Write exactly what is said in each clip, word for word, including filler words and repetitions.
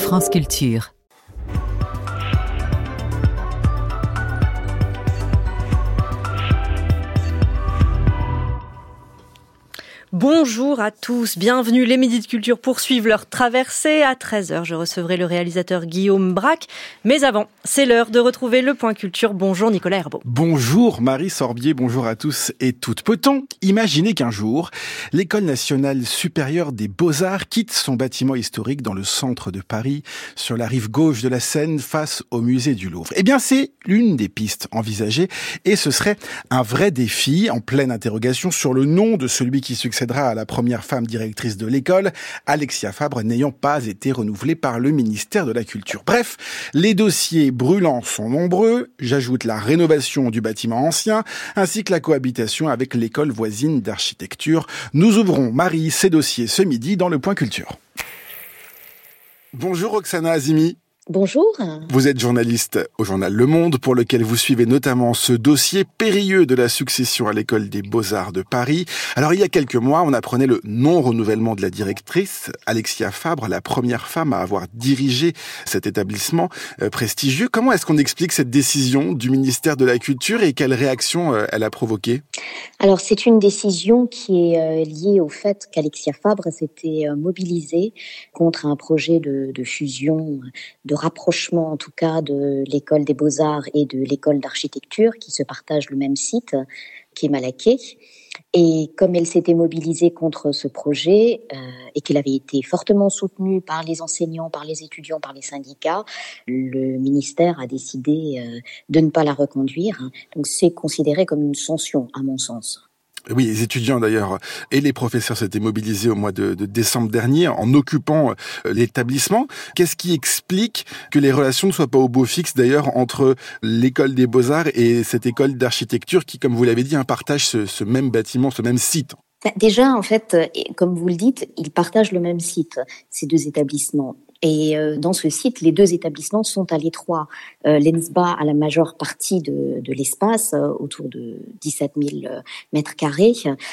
France Culture. Bonjour à tous, bienvenue. Les Midis de Culture poursuivent leur traversée. À treize heures, je recevrai le réalisateur Guillaume Braque. Mais avant, c'est l'heure de retrouver le Point Culture. Bonjour Nicolas Herbeau. Bonjour Marie Sorbier, bonjour à tous et toutes. Peut-on imaginer qu'un jour, l'École nationale supérieure des beaux-arts quitte son bâtiment historique dans le centre de Paris, sur la rive gauche de la Seine, face au musée du Louvre? Eh bien, c'est l'une des pistes envisagées et ce serait un vrai défi, en pleine interrogation sur le nom de celui qui succèdera à la première femme directrice de l'école, Alexia Fabre, n'ayant pas été renouvelée par le ministère de la Culture. Bref, les dossiers brûlants sont nombreux. J'ajoute la rénovation du bâtiment ancien, ainsi que la cohabitation avec l'école voisine d'architecture. Nous ouvrons, Marie, ces dossiers ce midi dans le Point Culture. Bonjour Roxana Azimi. Bonjour. Vous êtes journaliste au journal Le Monde, pour lequel vous suivez notamment ce dossier périlleux de la succession à l'école des Beaux-Arts de Paris. Alors, il y a quelques mois, on apprenait le non-renouvellement de la directrice, Alexia Fabre, la première femme à avoir dirigé cet établissement euh, prestigieux. Comment est-ce qu'on explique cette décision du ministère de la Culture et quelle réaction euh, elle a provoqué? Alors, c'est une décision qui est euh, liée au fait qu'Alexia Fabre s'était euh, mobilisée contre un projet de, de fusion, de rapprochement en tout cas de l'école des beaux-arts et de l'école d'architecture qui se partagent le même site, qui est Malaquais. Et comme elle s'était mobilisée contre ce projet euh, et qu'elle avait été fortement soutenue par les enseignants, par les étudiants, par les syndicats, le ministère a décidé euh, de ne pas la reconduire. Donc c'est considéré comme une sanction à mon sens. Oui, les étudiants d'ailleurs et les professeurs s'étaient mobilisés au mois de, de décembre dernier en occupant l'établissement. Qu'est-ce qui explique que les relations ne soient pas au beau fixe d'ailleurs entre l'école des beaux-arts et cette école d'architecture qui, comme vous l'avez dit, partage ce, ce même bâtiment, ce même site? Déjà, en fait, comme vous le dites, ils partagent le même site, ces deux établissements. Et euh, dans ce site, les deux établissements sont à l'étroit. Euh, L'E N S B A a la majeure partie de, de l'espace, euh, autour de dix-sept mille mètres carrés,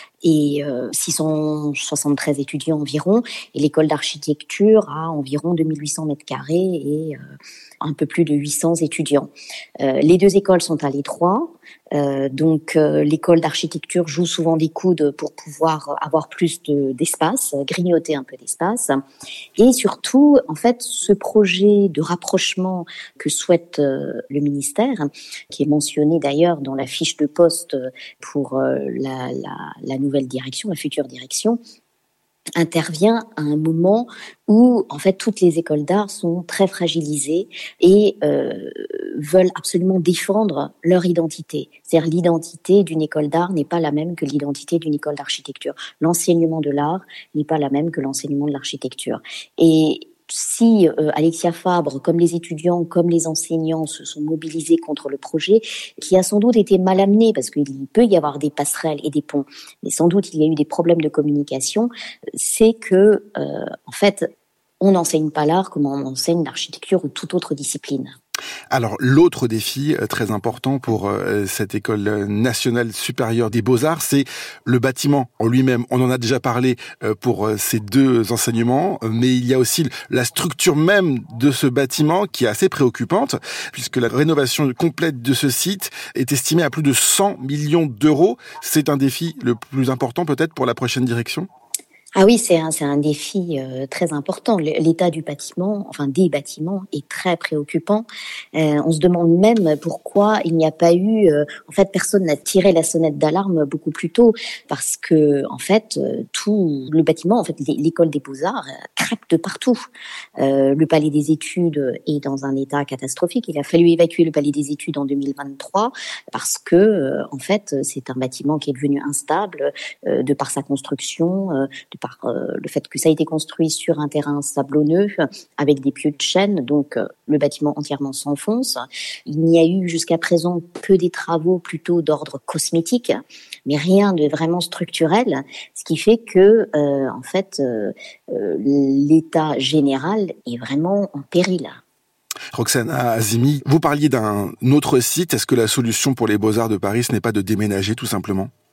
et euh, six cent soixante-treize étudiants environ. Et l'école d'architecture a environ deux mille huit cents mètres carrés et euh, un peu plus de huit cents étudiants. Euh, les deux écoles sont à l'étroit. Euh, donc euh, l'école d'architecture joue souvent des coudes pour pouvoir avoir plus de, d'espace, grignoter un peu d'espace. Et surtout, en fait, ce projet de rapprochement que souhaite euh, le ministère, qui est mentionné d'ailleurs dans la fiche de poste pour euh, la, la, la nouvelle direction, la future direction, intervient à un moment où en fait toutes les écoles d'art sont très fragilisées et euh, veulent absolument défendre leur identité. C'est-à-dire l'identité d'une école d'art n'est pas la même que l'identité d'une école d'architecture. L'enseignement de l'art n'est pas la même que l'enseignement de l'architecture. Et si euh, Alexia Fabre, comme les étudiants, comme les enseignants, se sont mobilisés contre le projet, qui a sans doute été mal amené, parce qu'il peut y avoir des passerelles et des ponts, mais sans doute il y a eu des problèmes de communication, c'est que, euh, en fait, on n'enseigne pas l'art comme on enseigne l'architecture ou toute autre discipline. Alors, l'autre défi très important pour euh, cette école nationale supérieure des beaux-arts, c'est le bâtiment en lui-même. On en a déjà parlé euh, pour euh, ces deux enseignements, mais il y a aussi la structure même de ce bâtiment qui est assez préoccupante, puisque la rénovation complète de ce site est estimée à plus de cent millions d'euros. C'est un défi le plus important peut-être pour la prochaine direction ? Ah oui, c'est un, c'est un défi euh, très important. L'état du bâtiment, enfin des bâtiments, est très préoccupant. Euh, on se demande même pourquoi il n'y a pas eu... Euh, en fait, personne n'a tiré la sonnette d'alarme beaucoup plus tôt, parce que en fait, euh, tout le bâtiment, en fait, l'école des beaux-arts euh, craque de partout. Euh, le palais des études est dans un état catastrophique. Il a fallu évacuer le palais des études en deux mille vingt-trois parce que, euh, en fait, c'est un bâtiment qui est devenu instable euh, de par sa construction, euh, de par euh, le fait que ça a été construit sur un terrain sablonneux avec des pieux de chêne, donc euh, le bâtiment entièrement s'enfonce. Il n'y a eu jusqu'à présent que des travaux plutôt d'ordre cosmétique, mais rien de vraiment structurel, ce qui fait que euh, en fait euh, euh, l'état général est vraiment en péril. Roxana Azimi, vous parliez d'un autre site. Est-ce que la solution pour les Beaux-Arts de Paris, ce n'est pas de déménager tout simplement ?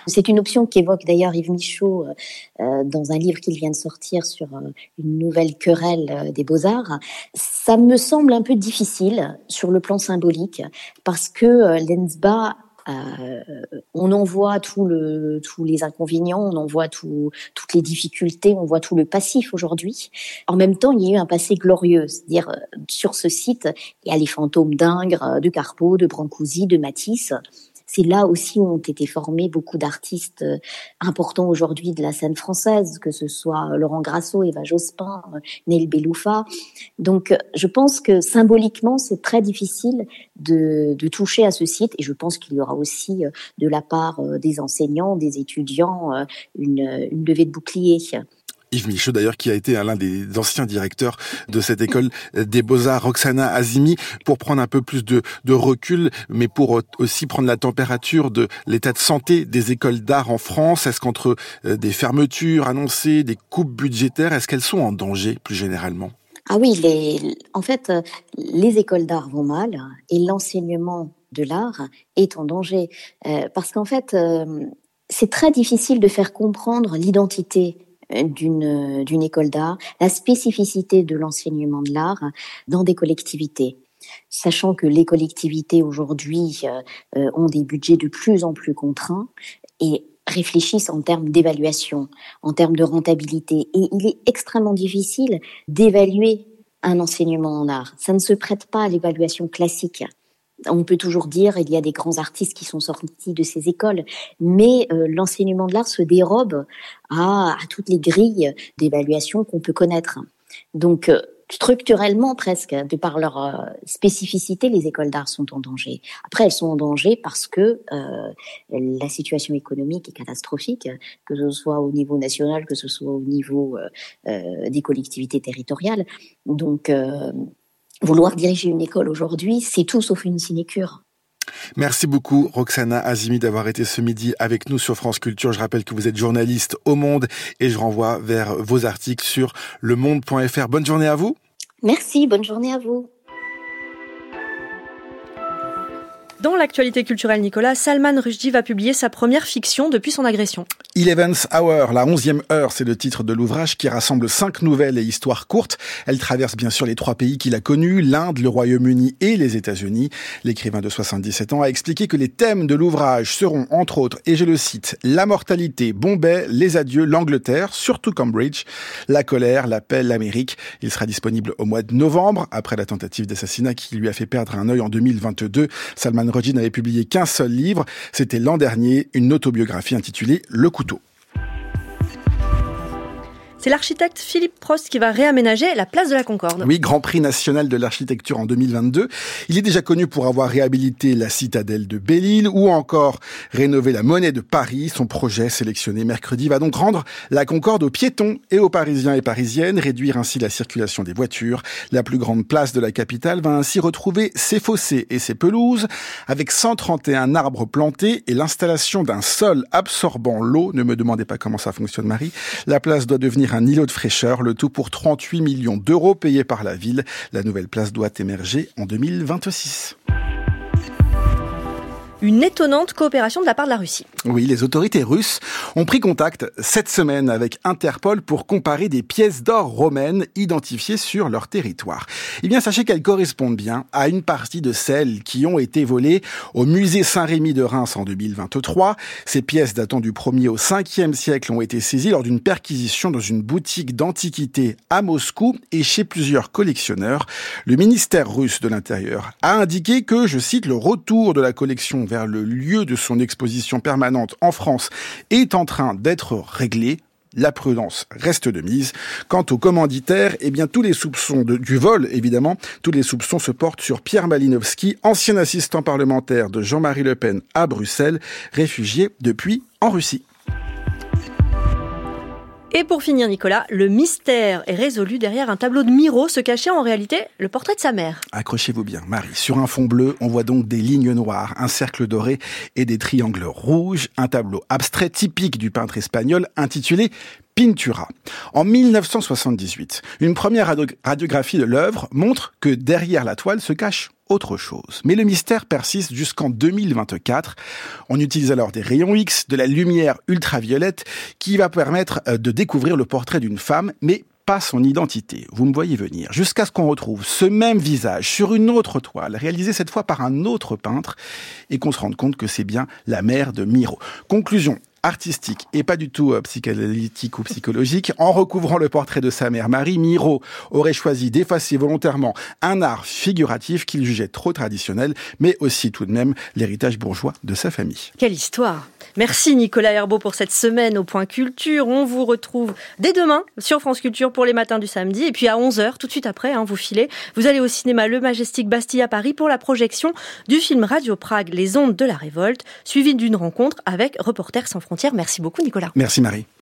C'est une option qu'évoque d'ailleurs Yves Michaud euh, dans un livre qu'il vient de sortir sur euh, une nouvelle querelle euh, des Beaux-Arts. Ça me semble un peu difficile sur le plan symbolique parce que euh, l'E N S B A Euh, on en voit tout le, tous les inconvénients, on en voit tout, toutes les difficultés, on voit tout le passif aujourd'hui. En même temps, il y a eu un passé glorieux, c'est-à-dire euh, sur ce site, il y a les fantômes d'Ingres, de Carpeaux, de Brancusi, de Matisse. C'est là aussi où ont été formés beaucoup d'artistes importants aujourd'hui de la scène française, que ce soit Laurent Grasso, Eva Jospin, Neil Beloufa. Donc, je pense que symboliquement, c'est très difficile de, de toucher à ce site. Et je pense qu'il y aura aussi, de la part des enseignants, des étudiants, une, une levée de bouclier. Yves Michaud, d'ailleurs, qui a été l'un des anciens directeurs de cette école des Beaux-Arts, Roxana Azimi, pour prendre un peu plus de, de recul, mais pour aussi prendre la température de l'état de santé des écoles d'art en France. Est-ce qu'entre des fermetures annoncées, des coupes budgétaires, est-ce qu'elles sont en danger plus généralement ? Ah oui, les, en fait, les écoles d'art vont mal et l'enseignement de l'art est en danger. Euh, parce qu'en fait, euh, c'est très difficile de faire comprendre l'identité d'une d'une école d'art, la spécificité de l'enseignement de l'art dans des collectivités. Sachant que les collectivités aujourd'hui euh, ont des budgets de plus en plus contraints et réfléchissent en termes d'évaluation, en termes de rentabilité. Et il est extrêmement difficile d'évaluer un enseignement en art. Ça ne se prête pas à l'évaluation classique. On peut toujours dire il y a des grands artistes qui sont sortis de ces écoles, mais euh, l'enseignement de l'art se dérobe à, à toutes les grilles d'évaluation qu'on peut connaître. Donc, euh, structurellement presque, de par leur euh, spécificité, les écoles d'art sont en danger. Après, elles sont en danger parce que euh, la situation économique est catastrophique, que ce soit au niveau national, que ce soit au niveau euh, euh, des collectivités territoriales. Donc, euh, vouloir diriger une école aujourd'hui, c'est tout sauf une sinécure. Merci beaucoup Roxana Azimi d'avoir été ce midi avec nous sur France Culture. Je rappelle que vous êtes journaliste au Monde et je renvoie vers vos articles sur le monde point f r. Bonne journée à vous. Merci, bonne journée à vous. Dans l'actualité culturelle, Nicolas, Salman Rushdie va publier sa première fiction depuis son agression. Eleventh Hour, la onzième heure, c'est le titre de l'ouvrage qui rassemble cinq nouvelles et histoires courtes. Elle traverse bien sûr les trois pays qu'il a connus, l'Inde, le Royaume-Uni et les États-Unis. L'écrivain de soixante-dix-sept ans a expliqué que les thèmes de l'ouvrage seront, entre autres, et je le cite, la mortalité, Bombay, les adieux, l'Angleterre, surtout Cambridge, la colère, l'appel, l'Amérique. Il sera disponible au mois de novembre, après la tentative d'assassinat qui lui a fait perdre un œil en deux mille vingt-deux. Salman Rushdie n'avait publié qu'un seul livre, c'était l'an dernier, une autobiographie intitulée Le Couteau. C'est l'architecte Philippe Prost qui va réaménager la place de la Concorde. Oui, Grand Prix national de l'architecture en deux mille vingt-deux. Il est déjà connu pour avoir réhabilité la citadelle de Belle-Île ou encore rénové la Monnaie de Paris. Son projet sélectionné mercredi va donc rendre la Concorde aux piétons et aux Parisiens et Parisiennes, réduire ainsi la circulation des voitures. La plus grande place de la capitale va ainsi retrouver ses fossés et ses pelouses avec cent trente et un arbres plantés et l'installation d'un sol absorbant l'eau. Ne me demandez pas comment ça fonctionne, Marie. La place doit devenir un îlot de fraîcheur, le tout pour trente-huit millions d'euros payés par la ville. La nouvelle place doit émerger en deux mille vingt-six. Une étonnante coopération de la part de la Russie. Oui, les autorités russes ont pris contact cette semaine avec Interpol pour comparer des pièces d'or romaines identifiées sur leur territoire. Eh bien, sachez qu'elles correspondent bien à une partie de celles qui ont été volées au musée Saint-Rémy de Reims en deux mille vingt-trois. Ces pièces datant du premier au cinquième siècle ont été saisies lors d'une perquisition dans une boutique d'antiquités à Moscou et chez plusieurs collectionneurs. Le ministère russe de l'Intérieur a indiqué que, je cite, le retour de la collection vers le lieu de son exposition permanente en France est en train d'être réglé. La prudence reste de mise. Quant aux commanditaires, eh bien, tous les soupçons de, du vol, évidemment, tous les soupçons se portent sur Pierre Malinowski, ancien assistant parlementaire de Jean-Marie Le Pen à Bruxelles, réfugié depuis en Russie. Et pour finir, Nicolas, le mystère est résolu derrière un tableau de Miro, se cachait en réalité le portrait de sa mère. Accrochez-vous bien, Marie. Sur un fond bleu, on voit donc des lignes noires, un cercle doré et des triangles rouges. Un tableau abstrait typique du peintre espagnol intitulé Pintura. En mille neuf cent soixante-dix-huit, une première radiographie de l'œuvre montre que derrière la toile se cache autre chose. Mais le mystère persiste jusqu'en deux mille vingt-quatre. On utilise alors des rayons X, de la lumière ultraviolette, qui va permettre de découvrir le portrait d'une femme, mais pas son identité. Vous me voyez venir. Jusqu'à ce qu'on retrouve ce même visage sur une autre toile, réalisée cette fois par un autre peintre, et qu'on se rende compte que c'est bien la mère de Miro. Conclusion artistique et pas du tout euh, psychanalytique ou psychologique. En recouvrant le portrait de sa mère Marie, Miro aurait choisi d'effacer volontairement un art figuratif qu'il jugeait trop traditionnel, mais aussi tout de même l'héritage bourgeois de sa famille. Quelle histoire! Merci Nicolas Herbeau pour cette semaine au Point Culture. On vous retrouve dès demain sur France Culture pour les matins du samedi. Et puis à onze heures, tout de suite après, hein, vous filez. Vous allez au cinéma Le Majestic Bastille à Paris pour la projection du film Radio Prague, Les ondes de la révolte, suivi d'une rencontre avec Reporters sans frontières. Merci beaucoup Nicolas. Merci Marie.